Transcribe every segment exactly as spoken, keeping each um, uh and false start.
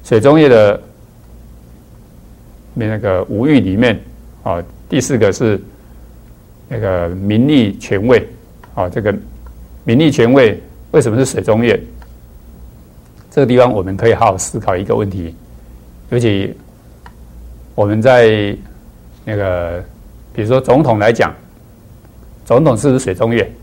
水中业的那个五欲里面，啊，第四个是那个名利权位，啊，这个名利权位为什么是水中业？这个地方我们可以好好思考一个问题，尤其我们在那个比如说总统来讲，总统是不是水中业？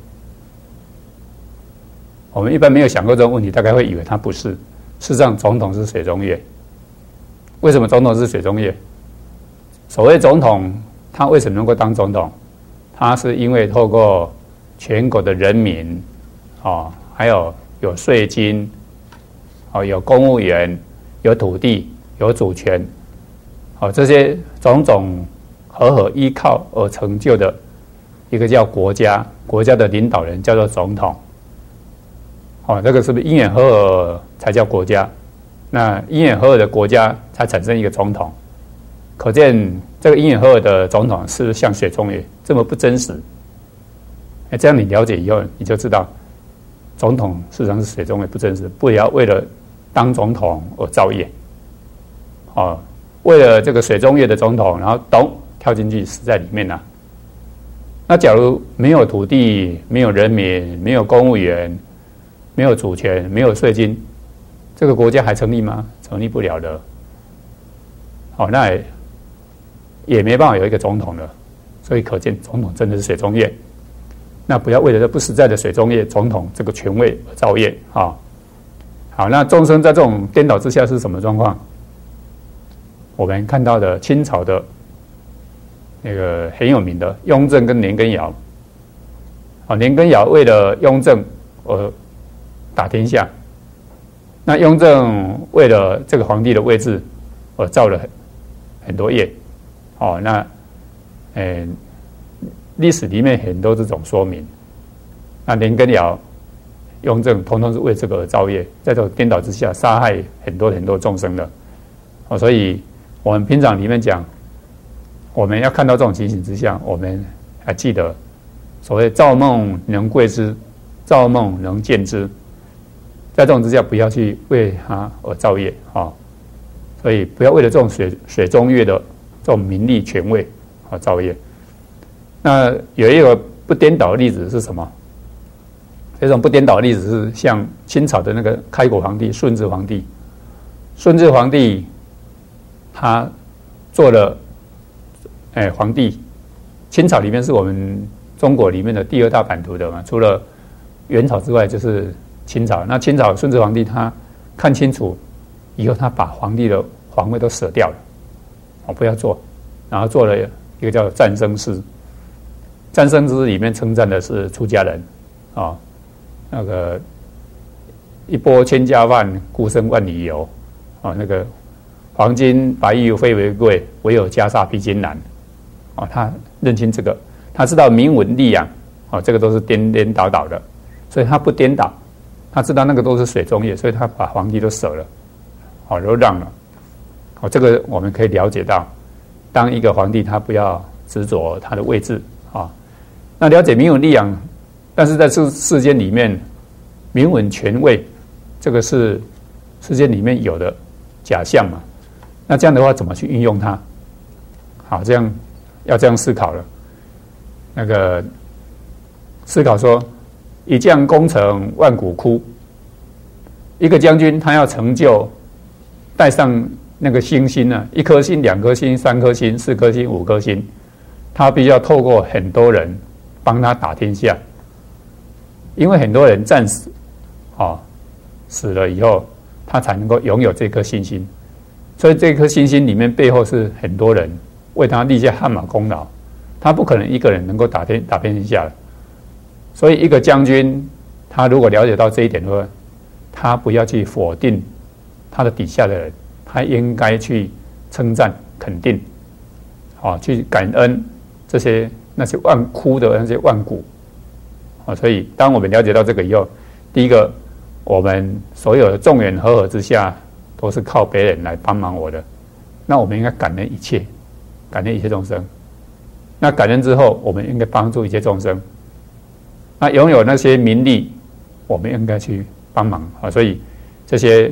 我们一般没有想过这种问题，大概会以为他不是。事实上，总统是水中业。为什么总统是水中业？所谓总统，他为什么能够当总统？他是因为透过全国的人民，哦，还有有税金，哦，有公务员，有土地，有主权，哦，这些种种合合依靠而成就的一个叫国家，国家的领导人叫做总统。哦，这个是不是因缘合合才叫国家？那因缘合合的国家才产生一个总统，可见这个因缘合合的总统是不是像水中业这么不真实？哎，这样你了解以后，你就知道总统事实上是水中业不真实，不要为了当总统而造业。哦，为了这个水中业的总统，然后咚跳进去死在里面了、啊。那假如没有土地，没有人民，没有公务员，没有主权，没有税金，这个国家还成立吗？成立不了的。好、哦，那 也, 也没办法有一个总统了。所以可见总统真的是水中业。那不要为了这不实在的水中业总统这个权位而造业啊、哦。好，那众生在这种颠倒之下是什么状况？我们看到的清朝的那个很有名的雍正跟年羹尧。啊，年羹尧为了雍正而打天下，那雍正为了这个皇帝的位置而造了很很多业，哦，那，诶，历史里面很多这种说明。那年羹尧、雍正通通是为这个而造业，在这种颠倒之下杀害很多很多众生的，哦，所以我们平常里面讲，我们要看到这种情形之下，我们还记得所谓造梦能贵之，造梦能见之。在这种之下，不要去为他而造业啊、哦，所以不要为了这种水水中业的这种名利权位而造业。那有一个不颠倒的例子是什么？这种不颠倒的例子是像清朝的那个开国皇帝顺治皇帝。顺治皇帝他做了哎皇帝，清朝里面是我们中国里面的第二大版图的嘛，除了元朝之外就是清朝。那清朝顺治皇帝他看清楚以后，他把皇帝的皇位都舍掉了，我不要做，然后做了一个叫战生师。战生师里面称赞的是出家人啊、哦，那个一钵千家饭，孤身万里游啊、哦，那个黄金白玉非为贵，唯有袈裟披荆难啊、哦。他认清这个，他知道名闻利养啊、哦，这个都是颠颠倒倒的，所以他不颠倒。他知道那个都是水中业，所以他把皇帝都舍了，好、哦，都让了。好、哦，这个我们可以了解到，当一个皇帝他不要执着他的位置啊、哦。那了解名闻利养，但是在世世间里面，名闻权位，这个是世间里面有的假象嘛？那这样的话，怎么去运用它？好，这样要这样思考了。那个思考说，一将功成万骨枯。一个将军他要成就，带上那个星星呢，一颗星、两颗星、三颗星、四颗星、五颗星，他必须要透过很多人帮他打天下。因为很多人战死，哦，死了以后，他才能够拥有这颗星星。所以这颗星星里面背后是很多人为他立下汗马功劳，他不可能一个人能够打天打遍天下的。所以一个将军，他如果了解到这一点的话，他不要去否定他的底下的人，他应该去称赞、肯定，啊、哦，去感恩这些那些万枯的那些万骨，啊、哦，所以当我们了解到这个以后，第一个，我们所有的众缘和合之下，都是靠别人来帮忙我的，那我们应该感恩一切，感恩一切众生。那感恩之后，我们应该帮助一切众生。那拥有那些名利，我们应该去帮忙啊。所以这些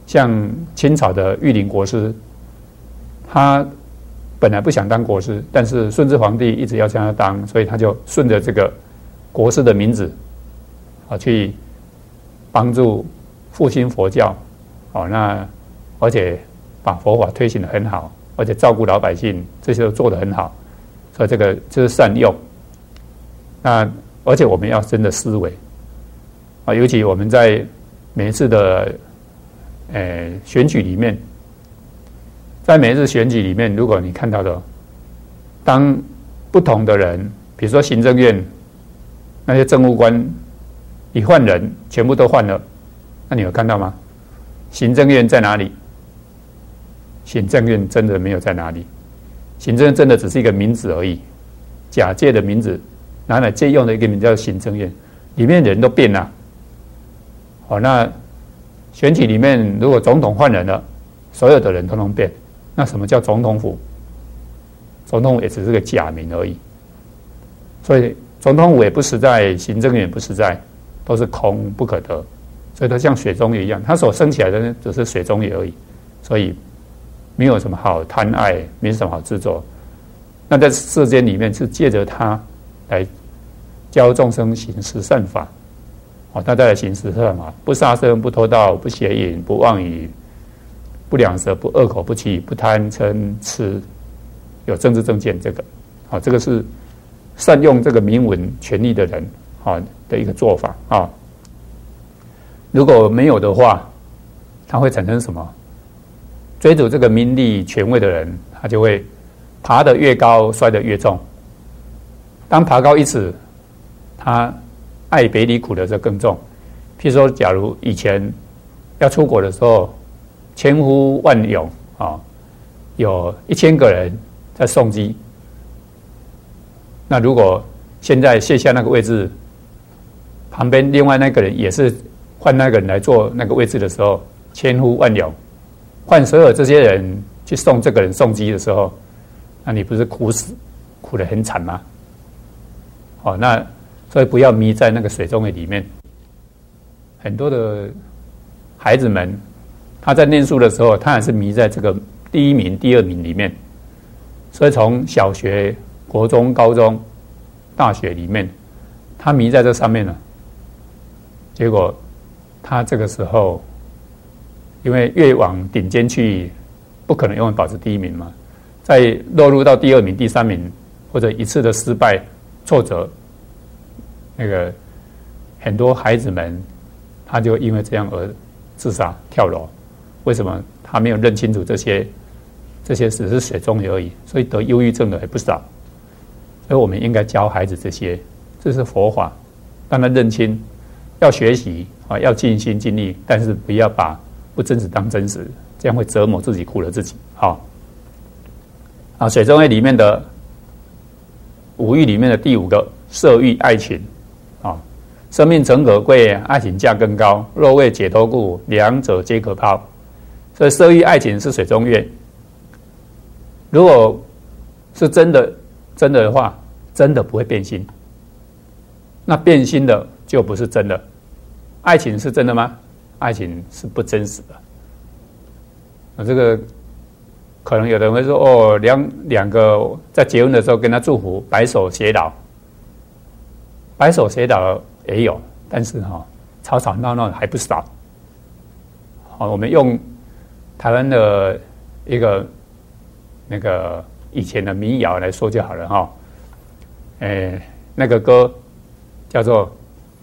像清朝的玉林国师，他本来不想当国师，但是顺治皇帝一直要将他当，所以他就顺着这个国师的名字啊去帮助复兴佛教，哦，那而且把佛法推行得很好，而且照顾老百姓，这些都做得很好，所以这个就是善用。那而且我们要真的思维啊，尤其我们在每一次的呃选举里面，在每一次选举里面，如果你看到的，当不同的人，比如说行政院那些政务官一换人，全部都换了，那你有看到吗？行政院在哪里？行政院真的没有在哪里，行政院真的只是一个名字而已，假借的名字，拿来借用的一个名字叫行政院，里面人都变了。好，那选举里面如果总统换人了，所有的人都能变，那什么叫总统府？总统府也只是个假名而已，所以总统府也不实在，行政院也不实在，都是空不可得，所以它像水中月一样，它所升起来的呢只是水中月而已，所以没有什么好贪爱，没什么好执着。那在世间里面是借着它来教众生行十善法，哦，他再来行十善法，不杀生，不偷盗，不邪淫，不妄语，不两舌，不恶口，不欺，不贪嗔痴，有政治正见，这个，好、哦，这个是善用这个名闻权力的人，好、哦、的一个做法啊、哦。如果没有的话，它会产生什么？追逐这个名利权位的人，他就会爬得越高，摔得越重。当爬高一尺，他爱别离苦的就更重。譬如说，假如以前要出国的时候，千呼万涌啊、哦，有一千个人在送机。那如果现在卸下那个位置，旁边另外那个人也是换那个人来做那个位置的时候，千呼万涌，换所有这些人去送这个人送机的时候，那你不是苦死，苦得很惨吗？哦，那所以不要迷在那个水中月里面。很多的孩子们，他在念书的时候，他还是迷在这个第一名、第二名里面。所以从小学、国中、高中、大学里面，他迷在这上面了。结果他这个时候，因为越往顶尖去，不可能永远保持第一名嘛。再落入到第二名、第三名，或者一次的失败、挫折，那个很多孩子们，他就因为这样而自杀跳楼。为什么？他没有认清楚这些，这些只是水中月而已，所以得忧郁症的也不少。所以我们应该教孩子这些，这是佛法，让他认清，要学习啊，要尽心尽力，但是不要把不真实当真实，这样会折磨自己，苦了自己。好，啊，水中月里面的五欲里面的第五个色欲爱情，啊，生命诚可贵，爱情价更高。若为解脱故，两者皆可抛。所以色欲爱情是水中月。如果是真的真的的话，真的不会变心。那变心的就不是真的。爱情是真的吗？爱情是不真实的。啊，这个可能有的人会说，哦，两两个在结婚的时候跟他祝福，白首偕老。白首偕老也有，但是哈、哦，吵吵闹闹还不少。好，我们用台湾的一个那个以前的民谣来说就好了哈、哦。诶，那个歌叫做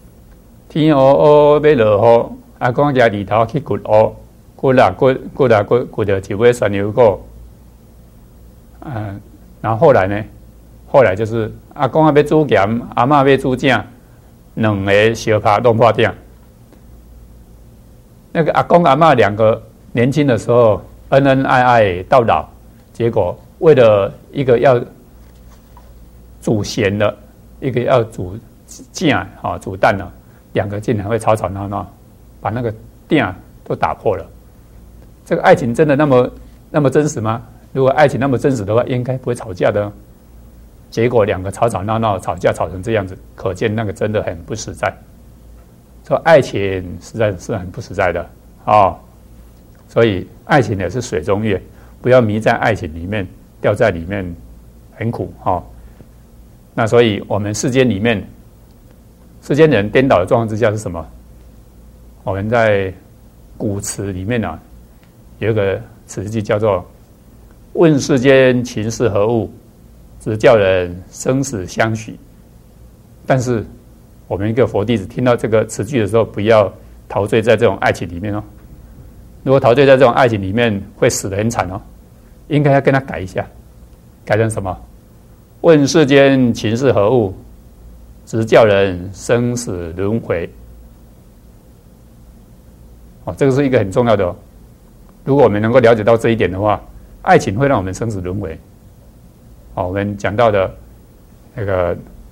“天黑黑要落雨，阿公家里头去掘乌，掘啦掘掘啦掘掘到一尾旋牛角。”嗯，然后后来呢？后来就是阿公要煮咸，阿嬷要煮正，两个相拍弄破顶。那个阿公阿嬷两个年轻的时候恩恩爱爱到老，结果为了一个要煮咸的，一个要煮正啊煮蛋了，两个竟然会吵吵闹闹，把那个顶都打破了。这个爱情真的那么那么真实吗？如果爱情那么真实的话，应该不会吵架的。结果两个吵吵闹闹，吵架吵成这样子，可见那个真的很不实在。说爱情实在是很不实在的哦。 所以爱情也是水中月，不要迷在爱情里面，掉在里面很苦哈、哦。那所以我们世间里面，世间人颠倒的状况之下是什么？我们在古词里面啊，有一个词句叫做“问世间情是何物，直教人生死相许”。但是我们一个佛弟子听到这个词句的时候，不要陶醉在这种爱情里面哦。如果陶醉在这种爱情里面，会死得很惨哦。应该要跟他改一下，改成什么？问世间情是何物，直教人生死轮回。哦，这个是一个很重要的哦。如果我们能够了解到这一点的话，爱情会让我们生死轮回。哦，我们讲到的那个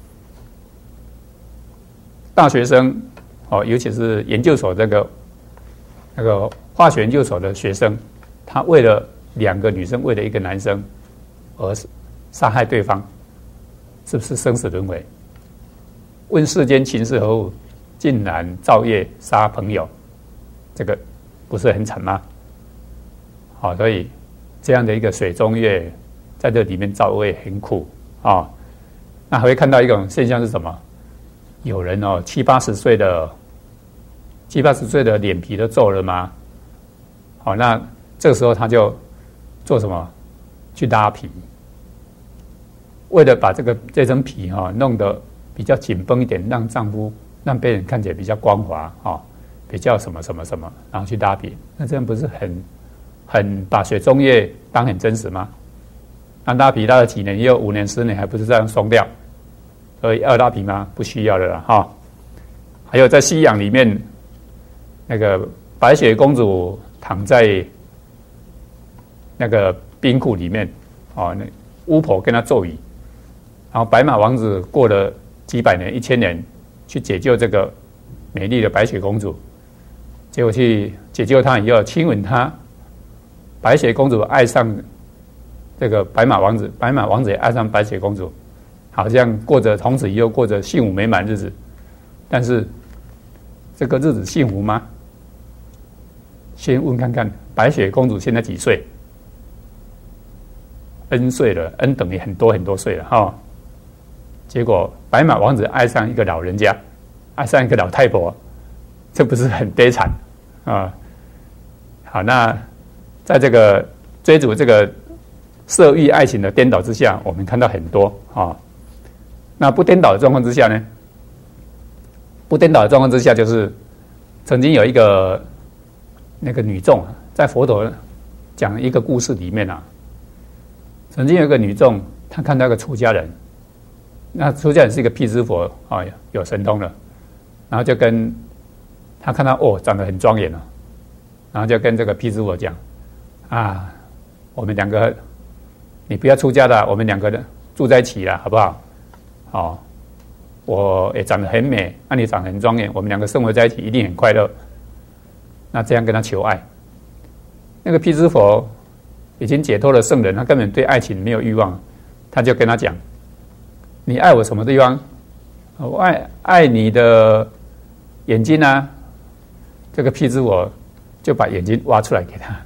大学生，哦，尤其是研究所这个那个化学研究所的学生，他为了两个女生，为了一个男生而杀害对方，是不是生死轮回？问世间情是何物，竟然造业杀朋友，这个不是很惨吗？好、哦，所以这样的一个水中月，在这里面造业很苦啊、哦。那还会看到一种现象是什么？有人哦，七八十岁的七八十岁的脸皮都皱了吗？好、哦，那这个时候他就做什么？去拉皮，为了把这个这层皮哈、哦、弄得比较紧绷一点，让丈夫让别人看起来比较光滑哦，比较什么什么什么，然后去拉皮，那这样不是很很把水中月当很真实吗？那拉皮拉了几年，也有五年十年，还不是这样松掉？所以要拉皮吗？不需要了啦哈、哦。还有在西洋里面，那个白雪公主躺在那个冰库里面，哦，那巫婆跟她咒语，然后白马王子过了几百年、一千年，去解救这个美丽的白雪公主，结果去解救她以后，亲吻她，白雪公主爱上这个白马王子，白马王子也爱上白雪公主，好像过着从此以后过着幸福美满日子。但是这个日子幸福吗？先问看看白雪公主现在几岁 ？N 岁了 ，N 等于很多很多岁了哈、哦。结果白马王子爱上一个老人家，爱上一个老太婆，这不是很悲惨啊？好，那在这个追逐这个色欲爱情的颠倒之下，我们看到很多啊。那不颠倒的状况之下呢？不颠倒的状况之下，就是曾经有一个那个女众在佛陀讲一个故事里面啊，曾经有一个女众，她看到一个出家人，那出家人是一个辟支佛啊，有神通了，然后就跟她看到哦，长得很庄严了，然后就跟这个辟支佛讲啊，我们两个你不要出家了，我们两个人住在一起了，好不好？哦，我也长得很美，那、啊、你长得很庄严，我们两个生活在一起一定很快乐。那这样跟他求爱，那个辟支佛已经解脱了圣人，他根本对爱情没有欲望，他就跟他讲：“你爱我什么地方？我爱爱你的眼睛啊！”这个辟支佛就把眼睛挖出来给他。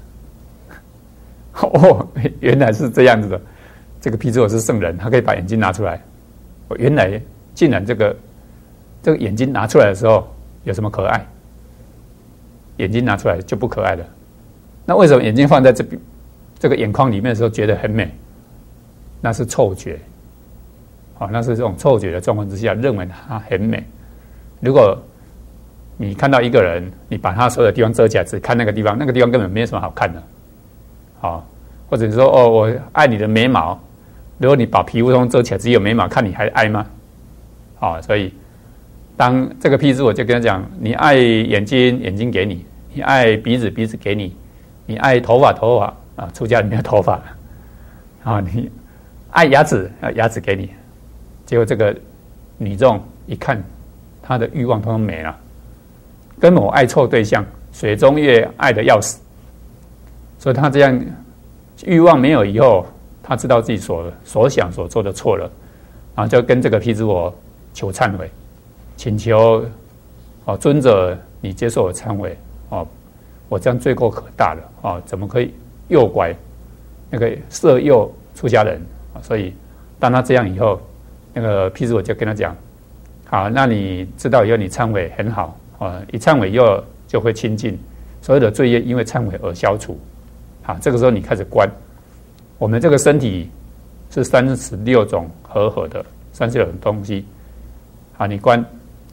哦，原来是这样子的。这个辟支佛是圣人，他可以把眼睛拿出来。原来竟然这个这个眼睛拿出来的时候有什么可爱？眼睛拿出来就不可爱了。那为什么眼睛放在这边这个眼眶里面的时候觉得很美？那是错觉，好、哦，那是这种错觉的状况之下认为它很美。如果你看到一个人，你把他所有的地方遮起来，只看那个地方，那个地方根本没有什么好看的，好、哦，或者你说哦，我爱你的眉毛，如果你把皮肤都遮起来，只有眉毛，看你还爱吗？好、哦，所以当这个譬子，我就跟他讲：你爱眼睛，眼睛给你；你爱鼻子，鼻子给你；你爱头发，头发啊，出家里没有头发啊、哦，你爱牙齿，牙齿给你。结果这个女众一看，她的欲望通通没了，根本我爱错对象，水中月爱得要死，所以她这样欲望没有以后，她知道自己所所想所做的错了，然后就跟这个辟支佛求忏悔。请求哦，尊者，你接受我忏悔哦， 我这样罪过可大了啊！怎么可以诱拐那个色诱出家人啊？所以当他这样以后，那个毗湿我就跟他讲：好，那你知道以后你忏悔很好啊，一忏悔以后就会清净，所有的罪业因为忏悔而消除。好，这个时候你开始观，我们这个身体是三十六种和合的三十六种东西。好，你观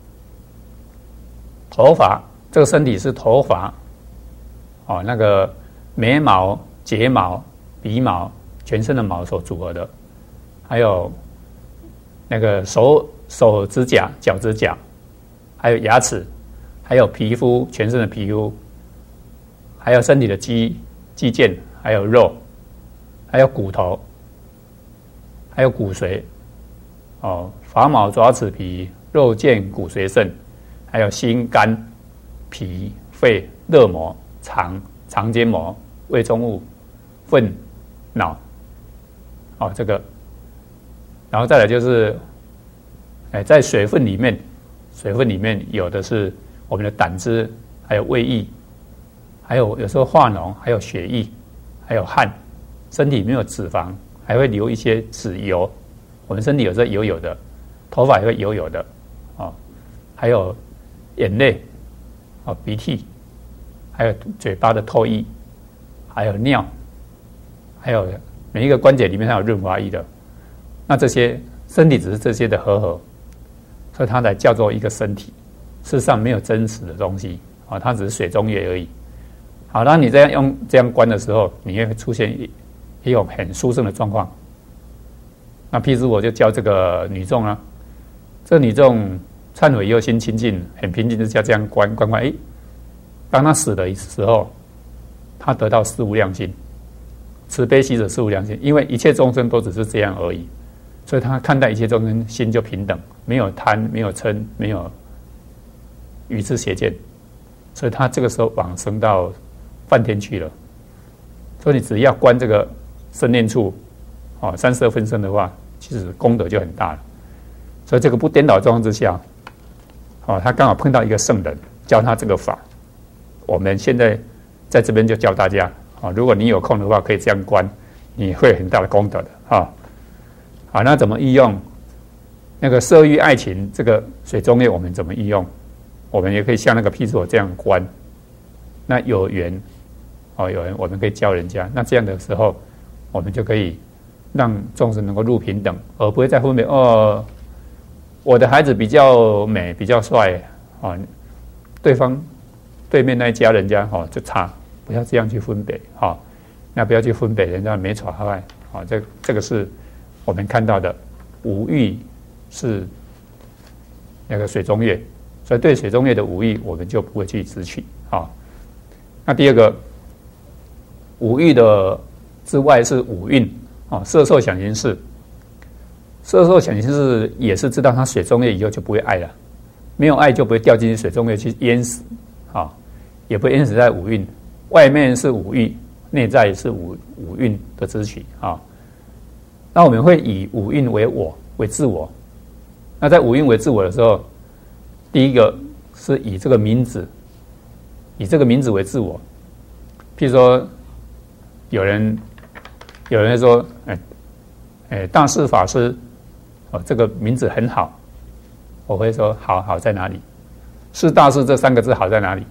头发，这个身体是头发。哦，那个眉毛、睫毛、鼻毛，全身的毛所组合的，还有那个手手指甲、脚趾甲，还有牙齿，还有皮肤，全身的皮肤，还有身体的肌肌腱，还有肉，还有骨头，还有骨髓。哦，发毛、爪齿皮、肉腱、骨髓肾，还有心、肝、脾、肺、热膜。肠、肠间膜、胃中物、粪、脑，哦，这个，然后再来就是，哎，在水分里面，水分里面有的是我们的胆汁，还有胃液，还有有时候化脓，还有血液，还有汗，身体没有脂肪，还会留一些脂油。我们身体有时候油油的，头发也会油油的，哦，还有眼泪，哦，鼻涕。还有嘴巴的唾液，还有尿，还有每一个关节里面它有润滑液的，那这些身体只是这些的和合，所以它才叫做一个身体。事实上没有真实的东西啊，它只是水中液而已。好，当你这样用这样观的时候，你会出现一一种很殊胜的状况。那譬如我就教这个女众啊，这个女众忏悔以后心清净，很平静之下这样观观观，哎。当他死的时候，他得到四无量心，慈悲喜舍四无量心，因为一切众生都只是这样而已，所以他看待一切众生心就平等，没有贪，没有嗔，没有愚痴邪见，所以他这个时候往生到梵天去了。所以你只要观这个生念处，哦，三十二分身的话，其实功德就很大了。所以这个不颠倒状况之下，哦，他刚好碰到一个圣人教他这个法。我们现在在这边就教大家啊，如果你有空的话，可以这样观，你会很大的功德的啊。好，那怎么运用那个色欲爱情这个水中业？我们怎么运用？我们也可以像那个毗湿我这样观。那有缘哦，有缘我们可以教人家。那这样的时候，我们就可以让众生能够入平等，而不会再分别哦，我的孩子比较美，比较帅啊，对方。对面那一家人家哦就差，不要这样去分别哈、哦，那不要去分别人家没错坏啊，这这个是我们看到的五欲是那个水中业，所以对水中业的五欲我们就不会去执取啊、哦。那第二个五欲的之外是五蕴啊，色受想行识，色受想行识也是知道他水中业以后就不会爱了，没有爱就不会掉进去水中业去淹死。啊，也不会淹死在五蕴，外面是五欲，内在是五五蕴的执取啊。那我们会以五蕴为我，为自我。那在五蕴为自我的时候，第一个是以这个名字，以这个名字为自我。譬如说，有人有人说，哎哎，大士法师，哦，这个名字很好，我会说好好在哪里？是大士这三个字好在哪里？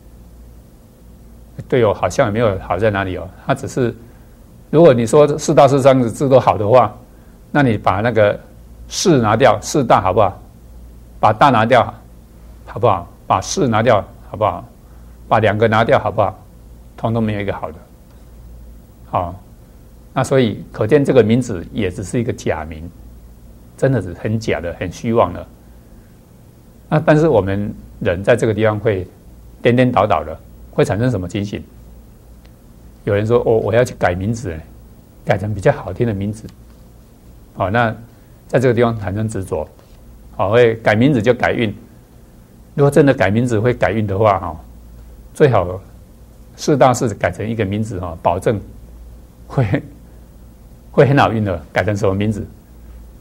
对哦，好像也没有好在哪里哦。它只是，如果你说是大士三个字都好的话，那你把那个士拿掉，士大好不好？把大拿掉，好不好？把士拿掉，好不好？把两个拿掉，好不好？通通没有一个好的。好，那所以可见这个名字也只是一个假名，真的是很假的，很虚妄的。那但是我们人在这个地方会颠颠倒倒的，会产生什么情形？有人说：“哦，我要去改名字，改成比较好听的名字。”好，那在这个地方产生执着，好，会改名字就改运。如果真的改名字会改运的话，哈，最好适当是改成一个名字哈，保证会会很好运的。改成什么名字？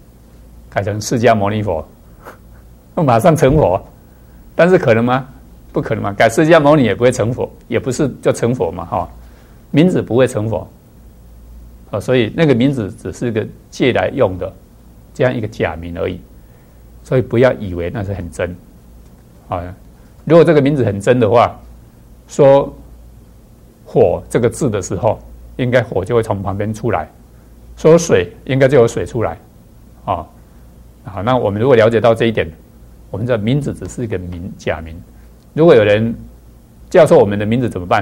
改成释迦牟尼佛。马上成佛，但是可能吗？ 不可能嘛，改释迦牟尼也不会成佛，也不是就成佛嘛，哈、哦，名字不会成佛，啊、哦，所以那个名字只是个借来用的这样一个假名而已，所以不要以为那是很真，啊、哦，如果这个名字很真的话，说火这个字的时候，应该火就会从旁边出来，说水应该就有水出来，啊、哦，好，那我们如果了解到这一点，我们的名字只是一个名假名。如果有人叫错我们的名字怎么办？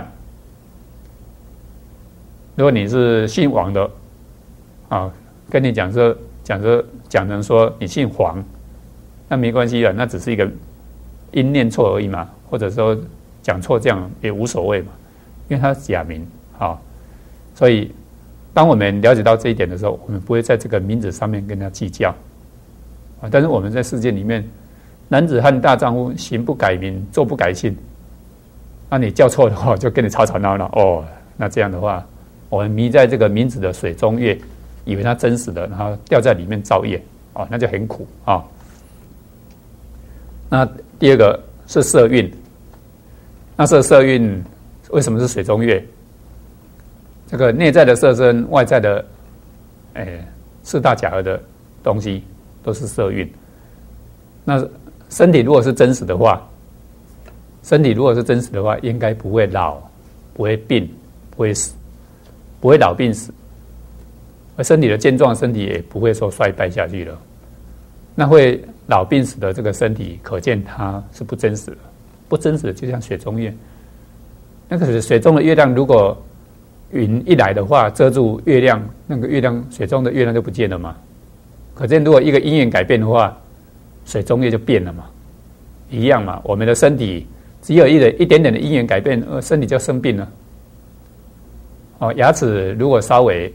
如果你是姓王的，啊，跟你讲说讲说讲成说你姓黄，那没关系的，那只是一个音念错而已嘛，或者说讲错这样也无所谓嘛，因为它是假名啊。所以当我们了解到这一点的时候，我们不会在这个名字上面跟他计较啊。但是我们在世界里面，男子汉大丈夫，行不改名，坐不改姓。那你叫错的话，就跟你吵吵闹闹哦。那这样的话，我们迷在这个名字的水中月，以为它真实的，然后掉在里面造业哦，那就很苦啊、哦。那第二个是色蕴，那这色蕴为什么是水中月？这个内在的色身，外在的，哎，四大假合的东西都是色蕴。那身体如果是真实的话，身体如果是真实的话，应该不会老，不会病，不会死，不会老病死。而身体的健壮，身体也不会说衰败下去了。那会老病死的这个身体，可见它是不真实的。不真实的就像水中月，那个水中的月亮，如果云一来的话，遮住月亮，那个月亮水中的月亮就不见了嘛。可见如果一个因缘改变的话，水中月就变了嘛，一样嘛。我们的身体只有一点一点点的因缘改变，呃，身体就生病了。哦，牙齿如果稍微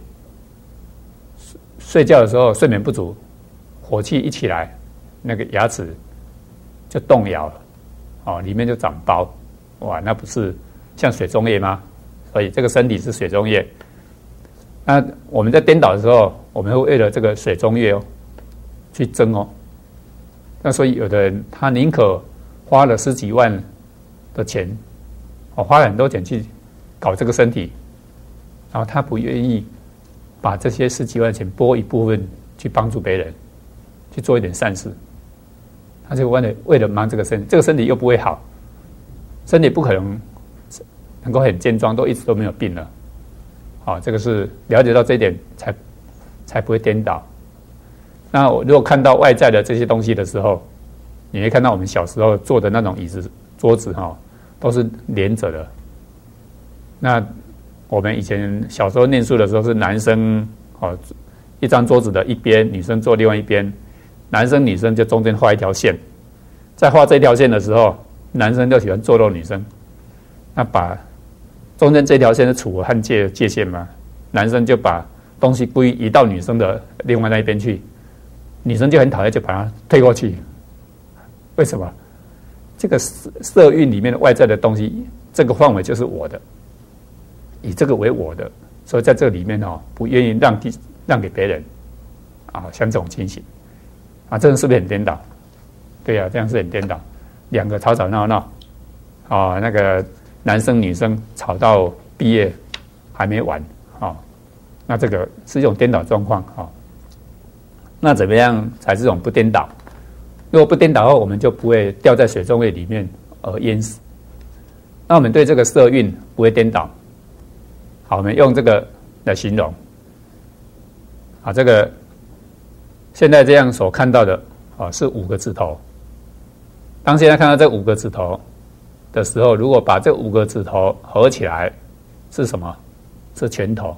睡觉的时候睡眠不足，火气一起来，那个牙齿就动摇了，哦，里面就长包，哇，那不是像水中月吗？所以这个身体是水中月。那我们在颠倒的时候，我们会为了这个水中月哦去争哦。那所以有的人他宁可花了十几万的钱，哦，花了很多钱去搞这个身体，然后他不愿意把这些十几万的钱拨一部分去帮助别人，去做一点善事。他就为了为了忙这个身体，这个身体又不会好，身体不可能能够很健壮，都一直都没有病了。好，这个是了解到这一点才才不会颠倒。那我如果看到外在的这些东西的时候，你会看到我们小时候坐的那种椅子、桌子哈，都是连着的。那我们以前小时候念书的时候，是男生哦一张桌子的一边，女生坐另外一边，男生女生就中间画一条线。在画这条线的时候，男生就喜欢捉弄女生，那把中间这条线是楚河汉界的界限嘛，男生就把东西故意移到女生的另外那一边去。女生就很讨厌，就把它推过去。为什么？这个色蕴里面的外在的东西，这个范围就是我的，以这个为我的，所以在这里面哦，不愿意让地让给别人啊，像这种情形啊，这样是不是很颠倒？对呀、啊，这样是很颠倒。两个吵吵闹闹啊，那个男生女生吵到毕业还没完啊，那这个是一种颠倒状况啊。那怎么样才是这种不颠倒？如果不颠倒后，我们就不会掉在水中月里面而淹死。那我们对这个色蕴不会颠倒。好，我们用这个来形容。啊，这个现在这样所看到的啊是五个指头。当现在看到这五个指头的时候，如果把这五个指头合起来，是什么？是拳头。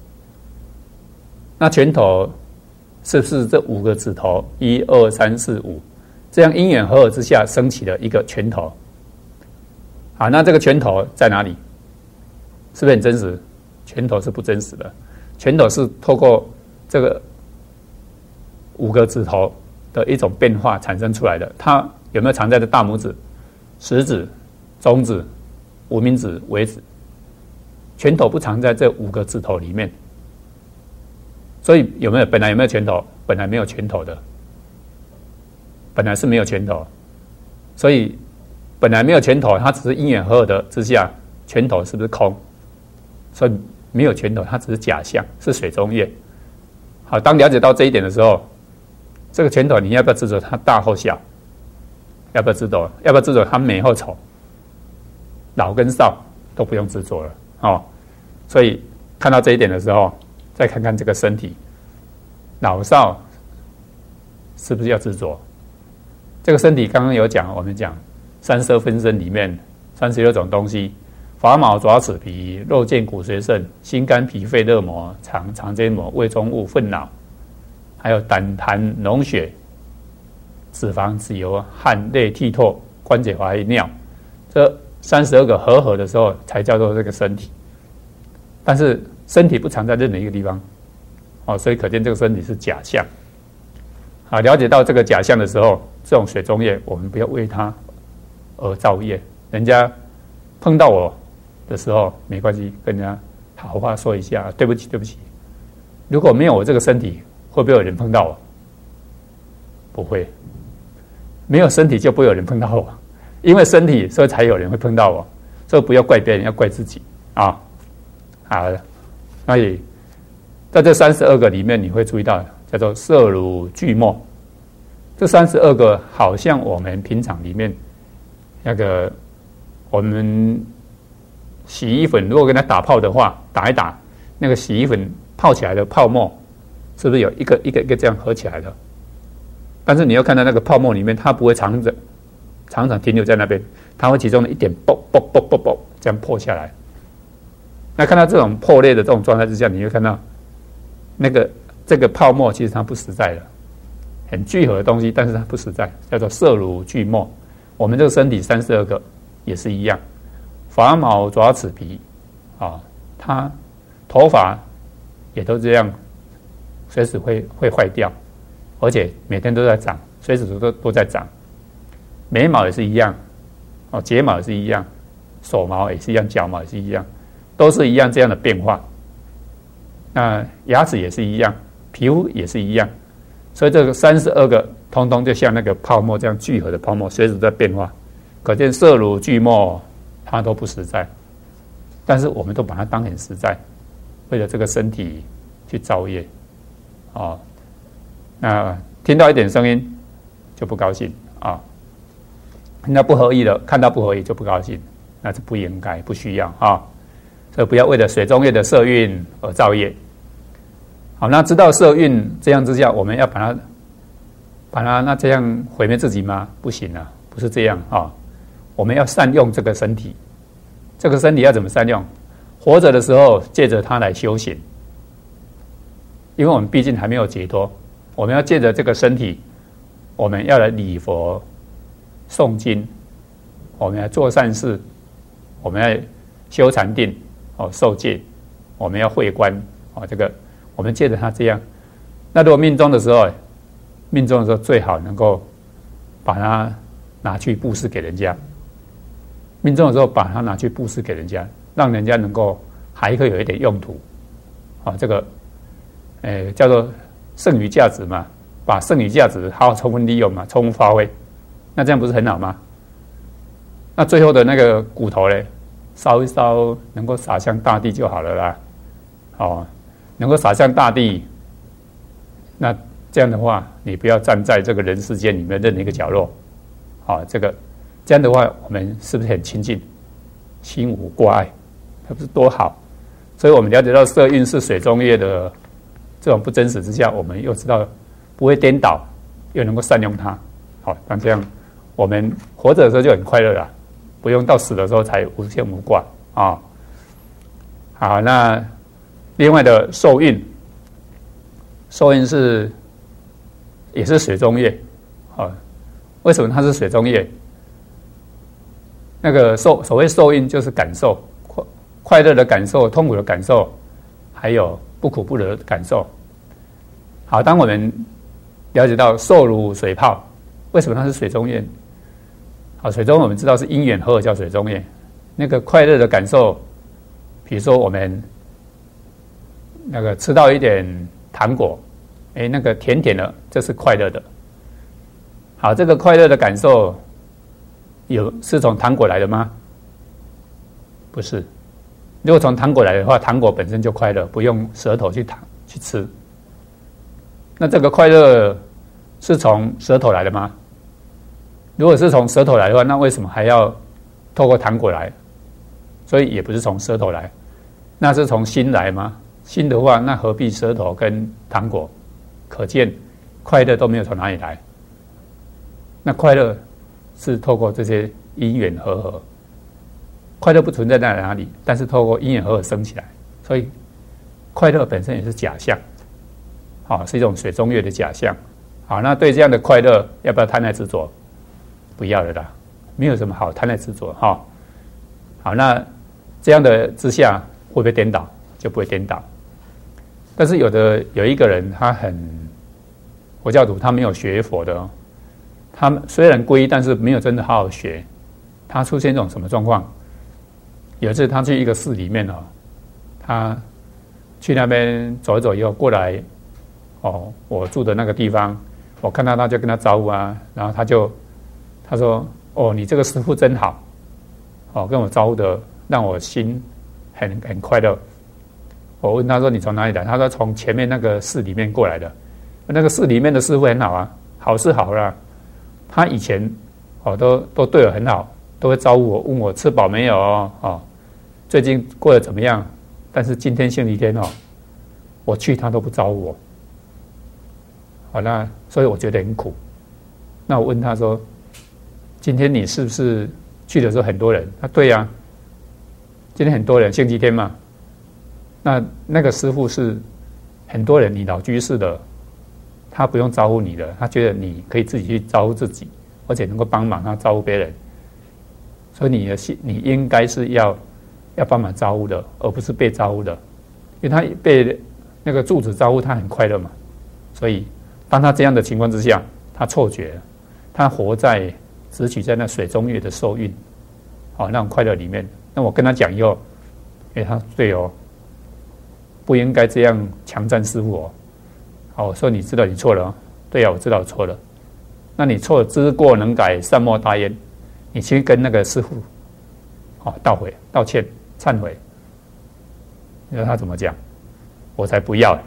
那拳头是不是这五个指头一二三四五这样因缘合合之下升起的一个拳头？好，那这个拳头在哪里？是不是很真实？拳头是不真实的，拳头是透过这个五个指头的一种变化产生出来的。它有没有藏在这大拇指、食指、中指、无名指、尾指？拳头不藏在这五个指头里面。所以有没有本来有没有拳头？本来没有拳头的，本来是没有拳头。所以本来没有拳头，它只是因缘合合的之下，拳头是不是空？所以没有拳头，它只是假象，是水中月。好，当了解到这一点的时候，这个拳头你要不要执着它大或小？要不要执着？要不要执着它美或丑？老跟少都不用执着了哦。所以看到这一点的时候，再看看这个身体，老少是不是要执着？这个身体刚刚有讲，我们讲三色分身里面三十六种东西，发毛、爪、齿、皮、肉、腱、骨髓、肾、心、肝、脾、肺、热膜、肠、肠间膜、胃中物、粪脑，还有胆、痰、脓血、脂肪、脂油、汗、泪、涕唾、关节滑液、尿，这三十二个合合的时候，才叫做这个身体。但是身体不常在任何一个地方，哦，所以可见这个身体是假象。啊，了解到这个假象的时候，这种水中业，我们不要为它而造业。人家碰到我的时候没关系，跟人家好话说一下，对不起，对不起。如果没有我这个身体，会不会有人碰到我？不会，没有身体就不会有人碰到我，因为身体，所以才有人会碰到我。所以不要怪别人，要怪自己啊。好了，所以在这三十二个里面，你会注意到叫做色乳俱没。这三十二个好像我们平常里面那个我们洗衣粉，如果跟它打泡的话，打一打，那个洗衣粉泡起来的泡沫，是不是有一个一个一个这样合起来的？但是你要看到那个泡沫里面，它不会常着常常停留在那边，它会其中的一点啵啵啵啵啵这样破下来。那看到这种破裂的这种状态之下，你会看到那个这个泡沫其实它不实在的，很聚合的东西，但是它不实在，叫做色乳俱没。我们这个身体三十二个也是一样，发毛、爪、齿、皮啊，它头发也都这样，随时会会坏掉，而且每天都在长，随时都都在长。眉毛也是一样，哦，睫毛也是一样，手毛也是一样，脚毛也是一样，都是一样这样的变化。那牙齿也是一样，皮肤也是一样，所以这个三十二个通通就像那个泡沫这样聚合的泡沫，随时在变化。可见色乳俱没，它都不实在，但是我们都把它当很实在，为了这个身体去造业。哦，那听到一点声音就不高兴啊，听到不合意的，看到不合意就不高兴，那是不应该，不需要啊。所以不要为了水中业的色蕴而造业。好，那知道色蕴这样之下，我们要把它把它那这样毁灭自己吗？不行啊，不是这样啊。我们要善用这个身体，这个身体要怎么善用？活着的时候借着它来修行，因为我们毕竟还没有解脱，我们要借着这个身体，我们要来礼佛、诵经，我们要做善事，我们要修禅定。哦，受戒，我们要会观哦，这个我们借着它这样。那如果命中的时候，命中的时候最好能够把它拿去布施给人家。命中的时候把它拿去布施给人家，让人家能够还可以有一点用途。啊、哦，这个，诶，叫做剩余价值嘛，把剩余价值好好充分利用嘛，充分发挥，那这样不是很好吗？那最后的那个骨头嘞？烧一烧，能够洒向大地就好了啦。哦，能够洒向大地，那这样的话，你不要站在这个人世间里面任何一个角落。好、哦，这个这样的话，我们是不是很亲近，心无挂碍，它不是多好？所以我们了解到色蕴是水中业的这种不真实之下，我们又知道不会颠倒，又能够善用它。好，那这样我们活着的时候就很快乐了。不用到死的时候才无牵无挂啊、哦。好，那另外的受蕴，受蕴是也是水中业啊、哦。为什么它是水中业？那个受所谓受蕴就是感受快快乐的感受、痛苦的感受，还有不苦不乐的感受。好，当我们了解到受如水泡，为什么它是水中业？好，水中我们知道是因缘合合叫水中业，那个快乐的感受，比如说我们那个吃到一点糖果，哎，那个甜甜的，这是快乐的。好，这个快乐的感受有是从糖果来的吗？不是。如果从糖果来的话，糖果本身就快乐，不用舌头去糖去吃。那这个快乐是从舌头来的吗？如果是从舌头来的话，那为什么还要透过糖果来？所以也不是从舌头来，那是从心来吗？心的话，那何必舌头跟糖果？可见快乐都没有从哪里来。那快乐是透过这些因缘和合，快乐不存在在哪里，但是透过因缘和合生起来，所以快乐本身也是假象，好，是一种水中月的假象。好，那对这样的快乐，要不要贪爱执着？不要了啦，没有什么好贪爱执着哈。好，那这样的之下会不会颠倒？就不会颠倒。但是有的有一个人，他很佛教徒，他没有学佛的、哦，他虽然皈依，但是没有真的好好学。他出现这种什么状况？有一次他去一个寺里面哦，他去那边走一走以后过来，哦，我住的那个地方，我看到他就跟他招呼啊，然后他就他说：“哦，你这个师父真好，哦，跟我招呼的让我心很很快乐。”我问他说：“你从哪里来？”他说：“从前面那个寺里面过来的。那个寺里面的师父很好啊，好是好啦。他以前哦都都对我很好，都会招呼我，问我吃饱没有哦，哦，最近过得怎么样？但是今天星期天哦，我去他都不招呼我。好，那所以我觉得很苦。那我问他说：今天你是不是去的时候很多人？他对呀、啊，今天很多人，星期天嘛。”那那个师父是很多人，你老居士的，他不用招呼你的，他觉得你可以自己去招呼自己，而且能够帮忙他招呼别人，所以你的心你应该是要要帮忙招呼的，而不是被招呼的，因为他被那个住持招呼，他很快乐嘛，所以当他这样的情况之下，他错觉了，他活在只取在那水中月的受孕，好那种快乐里面。那我跟他讲以后，哎，他对哦。不应该这样强占师父哦。好，我说你知道你错了、哦，对呀、啊，我知道我错了。那你错了，知过能改，善莫大焉。你去跟那个师父，哦，道悔、道歉、忏悔。你说他怎么讲？我才不要！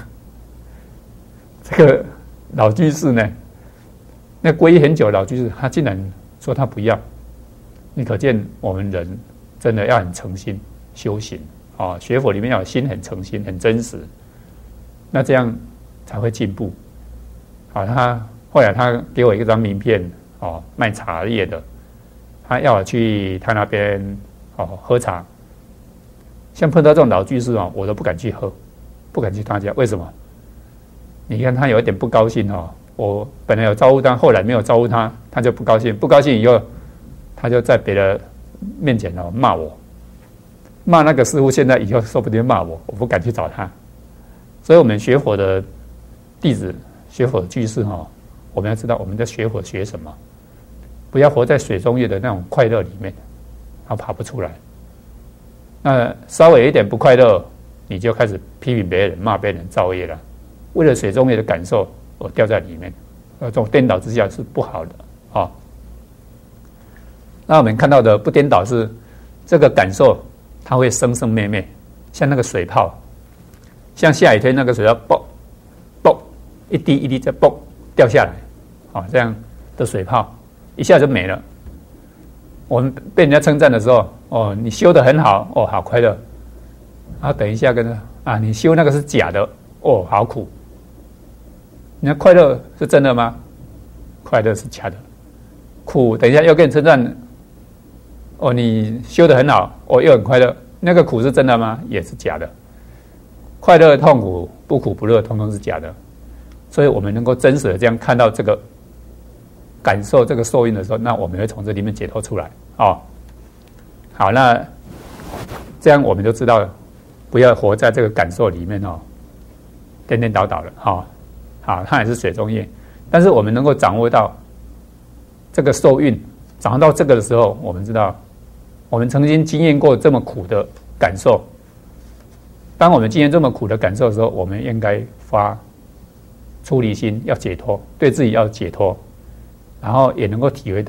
这个老居士呢，那皈依很久的老居士，他竟然说他不要。你可见我们人真的要很诚心修行。哦，学佛里面要有心很诚心、很真实，那这样才会进步。好，他后来他给我一张名片，哦，卖茶叶的，他要我去他那边哦喝茶。像碰到这种老居士哦，我都不敢去喝，不敢去他家。为什么？你看他有一点不高兴哦，我本来有招呼他，后来没有招呼他，他就不高兴。不高兴以后，他就在别的面前哦骂我。骂那个师父，现在以后说不定骂我，我不敢去找他。所以，我们学佛的弟子、学佛的居士哈，我们要知道我们在学佛学什么，不要活在水中月的那种快乐里面，然后爬不出来。那稍微有一点不快乐，你就开始批评别人、骂别人、造业了。为了水中月的感受，我掉在里面，呃，这种颠倒之下是不好的啊、哦。那我们看到的不颠倒是这个感受。它会生生灭灭，像那个水泡，像下雨天那个水要啵啵一滴一滴在啵掉下来，好，这样的水泡一下就没了。我们被人家称赞的时候，哦，你修得很好，哦，好快乐。然后等一下跟他啊，你修那个是假的，哦，好苦。你看快乐是真的吗？快乐是假的，苦等一下又跟你称赞。哦，你修得很好，哦，又很快乐。那个苦是真的吗？也是假的。快乐、痛苦、不苦不乐，通通是假的。所以，我们能够真实的这样看到这个感受这个受孕的时候，那我们会从这里面解脱出来。哦，好，那这样我们就知道，不要活在这个感受里面哦，颠颠倒倒的。哈、哦，好，它也是水中月，但是我们能够掌握到这个受孕，掌握到这个的时候，我们知道。我们曾经经验过这么苦的感受，当我们经验这么苦的感受的时候，我们应该发出离心，要解脱，对自己要解脱，然后也能够体会到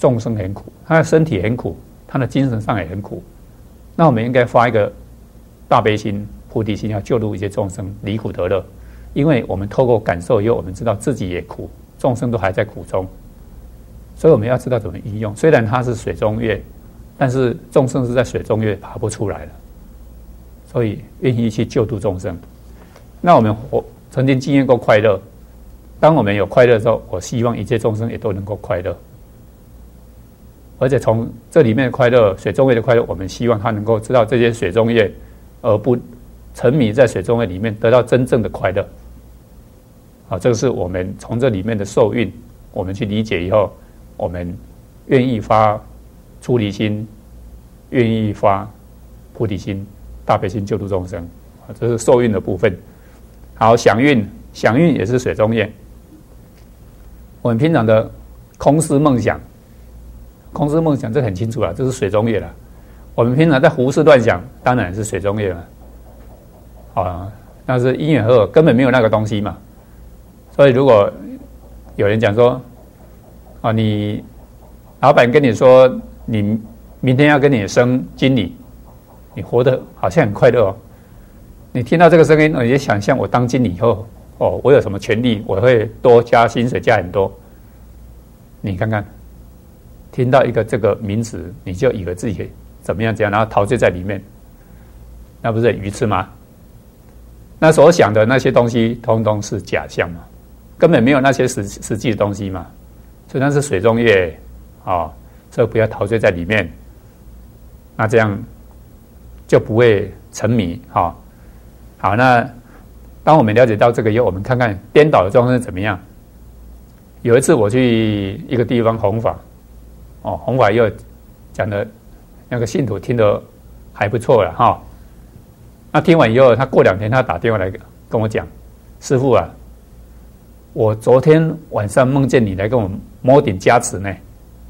众生很苦，他的身体很苦，他的精神上也很苦。那我们应该发一个大悲心、菩提心，要救度一切众生，离苦得乐。因为我们透过感受以后，我们知道自己也苦，众生都还在苦中，所以我们要知道怎么运用。虽然它是水中月，但是众生是在水中月爬不出来了，所以愿意去救度众生。那我们活曾经经验过快乐，当我们有快乐的时候，我希望一切众生也都能够快乐。而且从这里面的快乐，水中月的快乐，我们希望他能够知道这些水中月，而不沉迷在水中月里面，得到真正的快乐。好，这个是我们从这里面的受孕，我们去理解以后，我们愿意发出离心，愿意发菩提心、大悲心，救度众生。这是受孕的部分。好，想运，想运也是水中月。我们平常的空思梦想。空思梦想，这很清楚了，这是水中月了。我们平常在胡思乱想，当然是水中月了。啊，那是因缘和合，根本没有那个东西嘛。所以如果有人讲说，啊，你老板跟你说，你明天要跟你升经理，你活得好像很快乐哦。你听到这个声音，你就想象我当经理以后，哦，我有什么权利，我会多加薪水，加很多。你看看。听到一个这个名词，你就以为自己怎么样怎样，然后陶醉在里面，那不是很愚痴吗？那所想的那些东西，通通是假象嘛，根本没有那些实实际的东西嘛，所以那是水中月啊、哦，所以不要陶醉在里面，那这样就不会沉迷哈、哦。好，那当我们了解到这个以后，我们看看颠倒的状况是怎么样。有一次我去一个地方弘法。哦，弘法又讲的，那个信徒听得还不错了哈。那听完以后，他过两天他打电话来跟我讲：“师父啊，我昨天晚上梦见你来跟我摩顶加持呢。”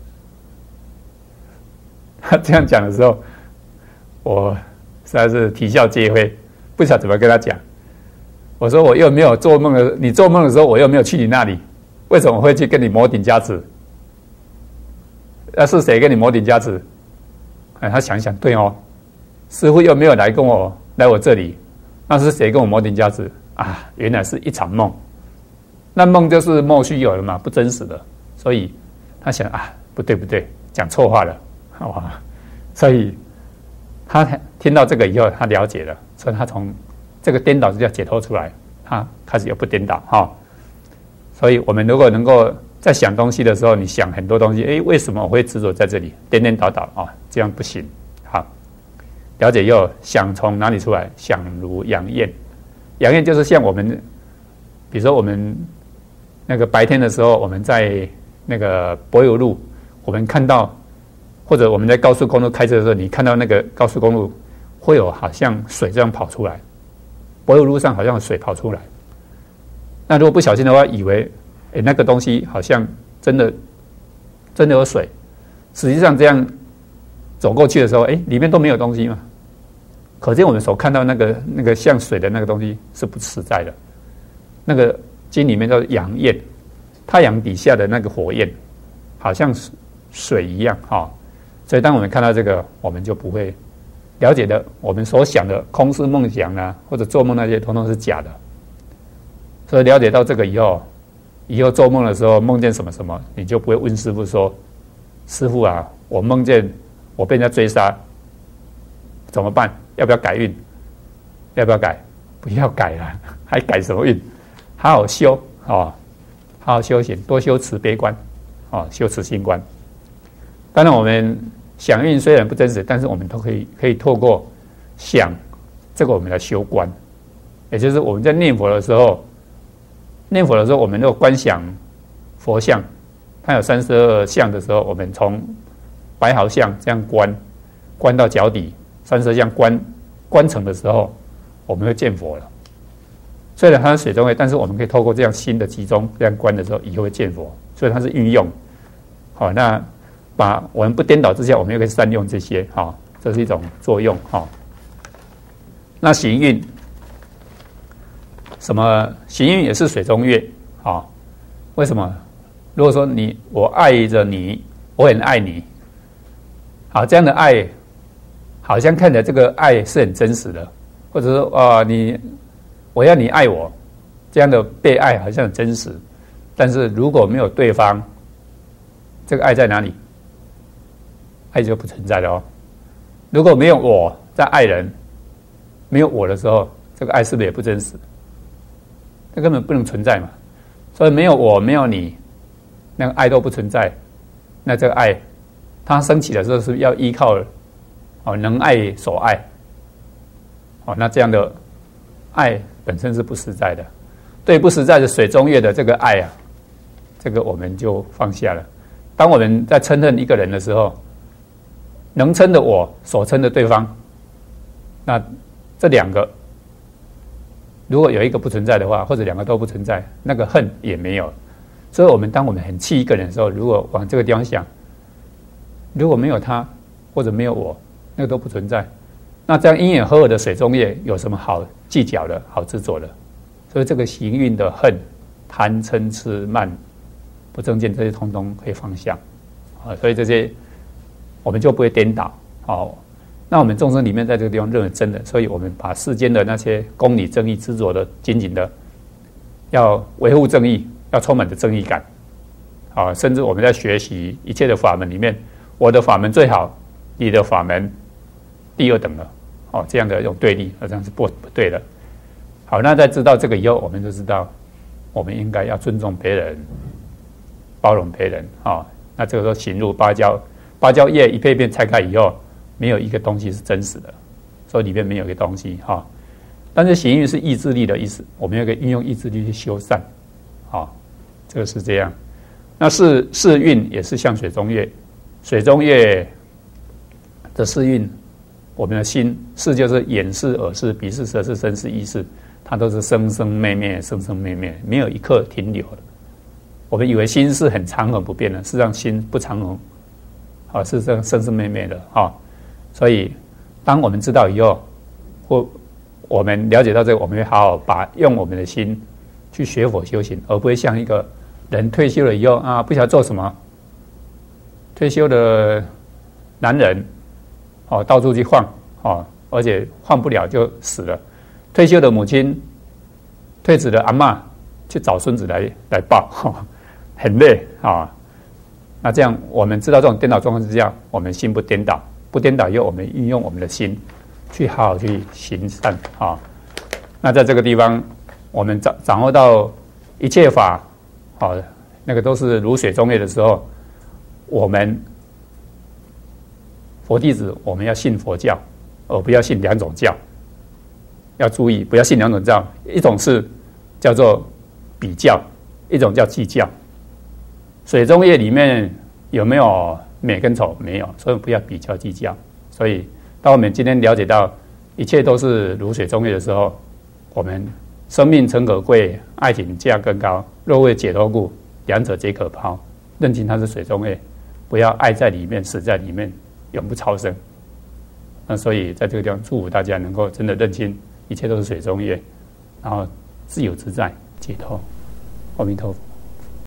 他这样讲的时候，我实在是啼笑皆非，不晓得怎么跟他讲。我说我又没有做梦的，你做梦的时候我又没有去你那里，为什么会去跟你摩顶加持？那是谁跟你摩顶加持？哎，他想一想，对哦，师父又没有来跟我来我这里，那是谁跟我摩顶加持啊？原来是一场梦，那梦就是梦虚有的嘛，不真实的，所以他想啊，不对不对，讲错话了，好吧？所以他听到这个以后，他了解了，所以他从这个颠倒之下解脱出来，他开始又不颠倒哈、哦。所以我们如果能够在想东西的时候，你想很多东西，哎，为什么我会执着在这里，颠颠倒倒啊、哦？这样不行。好，了解又想从哪里出来？想如阳焰，阳焰就是像我们，比如说我们那个白天的时候，我们在那个柏油路，我们看到，或者我们在高速公路开车的时候，你看到那个高速公路会有好像水这样跑出来，柏油路上好像有水跑出来。那如果不小心的话，以为哎，那个东西好像真的真的有水，实际上这样走过去的时候，哎，里面都没有东西嘛。可见我们所看到那个那个像水的那个东西是不实在的。那个经里面叫阳焰，太阳底下的那个火焰，好像水一样哈、哦。所以当我们看到这个，我们就不会了解的，我们所想的空思梦想啊，或者做梦那些，统统是假的。所以了解到这个以后，以后做梦的时候梦见什么什么，你就不会问师父说：“师父啊，我梦见我被人家追杀，怎么办？要不要改运？要不要改？不要改了，还改什么运？好好修哦，好好修行，多修慈悲观哦，修慈心观。当然，我们想运虽然不真实，但是我们都可以可以透过想这个我们来修观，也就是我们在念佛的时候。”念佛的时候，我们要观想佛像，它有三十二相的时候，我们从白毫相这样观，观到脚底，三十二相观观成的时候，我们会见佛了。虽然它是水中月，但是我们可以透过这样心的集中，这样观的时候，以后会见佛。所以它是运用。好，那把我们不颠倒之下，我们又可以善用这些，好，这是一种作用，好。那行运。什么行运也是水中月啊、哦？为什么？如果说你我爱着你， 我很爱你。好，这样的爱，好像看起来这个爱是很真实的，或者说啊，你我要你爱我，这样的被爱好像很真实。但是如果没有对方，这个爱在哪里？爱就不存在了哦。如果没有我在爱人，没有我的时候，这个爱是不是也不真实？这根本不能存在嘛。所以没有我，没有你，那个爱都不存在。那这个爱，它升起的时候是要依靠哦能爱所爱。哦，那这样的爱本身是不实在的。对不实在的水中月的这个爱啊，这个我们就放下了。当我们在嗔恨一个人的时候，能嗔的我所嗔的对方，那这两个如果有一个不存在的话，或者两个都不存在，那个恨也没有。所以我们当我们很气一个人的时候，如果往这个地方想，如果没有他或者没有我，那个都不存在。那这样因缘和合的水中月有什么好计较的好执着的？所以这个行运的恨、贪、嗔、痴、慢、不正见，这些通通可以放下啊。所以这些我们就不会颠倒哦。那我们众生里面在这个地方认为真的，所以我们把世间的那些公理正义执着的紧紧的，要维护正义，要充满着正义感啊。甚至我们在学习一切的法门里面，我的法门最好，你的法门第二等了哦，这样的一种对立，好像是不不对的。好，那在知道这个以后，我们就知道我们应该要尊重别人，包容别人啊、哦。那这个时候行入芭蕉，芭蕉叶一片片拆开以后，没有一个东西是真实的，所以里面没有一个东西哈、哦。但是行运是意志力的意思，我们要运用意志力去修善，啊、哦，这个是这样。那是世运也是像水中月，水中月的世运，我们的心世就是眼视、耳视、鼻视、舌视、身视、意识，它都是生生灭灭、生生灭灭，没有一刻停留的。我们以为心是很长恒不变的，事实上心不长恒，啊，是这样生生灭灭的啊、哦。所以，当我们知道以后，或我们了解到这个，我们会好好把用我们的心去学佛修行，而不会像一个人退休了以后啊，不晓得做什么。退休的男人，哦，到处去晃，哦，而且晃不了就死了。退休的母亲，退职的阿嬷去找孙子来来抱，哦，很累啊、哦。那这样我们知道这种颠倒状况之下，我们心不颠倒，不颠倒以后，我们运用我们的心去好好去行善啊、哦。那在这个地方，我们掌掌握到一切法，好、哦，那个都是如水中月的时候，我们佛弟子我们要信佛教，而不要信两种教。要注意，不要信两种教，一种是叫做比较，一种叫计较。水中月里面有没有美跟丑？没有，所以不要比较计较。所以，当我们今天了解到一切都是如水中月的时候，我们生命诚可贵，爱情价更高。若为解脱故，两者皆可抛。认清它是水中月，不要爱在里面，死在里面，永不超生。那所以，在这个地方，祝福大家能够真的认清一切都是水中月，然后自由自在，解脱。阿弥陀佛。